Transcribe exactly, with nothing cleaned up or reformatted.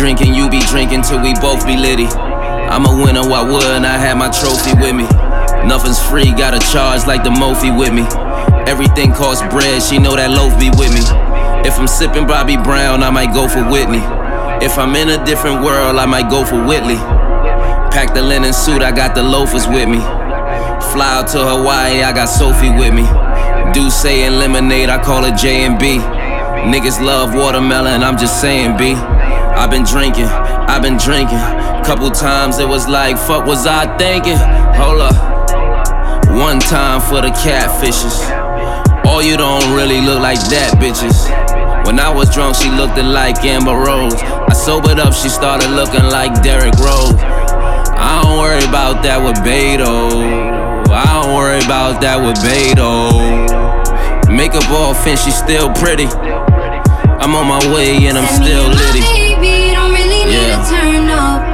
drinking, you be drinking till we both be litty. I'm a winner, why wouldn't I have my trophy with me? Nothing's free, got a charge like the Mophie with me. Everything costs bread, she know that loaf be with me. If I'm sipping Bobby Brown, I might go for Whitney. If I'm in a different world, I might go for Whitley. Pack the linen suit, I got the loafers with me. Fly out to Hawaii, I got Sophie with me. Douce and lemonade, I call it J and B. Niggas love watermelon, I'm just saying, B. I've been drinking, I've been drinking. Couple times it was like, fuck was I thinking? Hold up. One time for the catfishes. Oh, you don't really look like that, bitches. When I was drunk, she looked like Amber Rose. I sobered up, she started looking like Derrick Rose. I don't worry about that with Beto. I don't worry about that with Beto. Makeup off and she's still pretty. I'm on my way and I'm still litty. Baby, don't really need yeah. to turn up.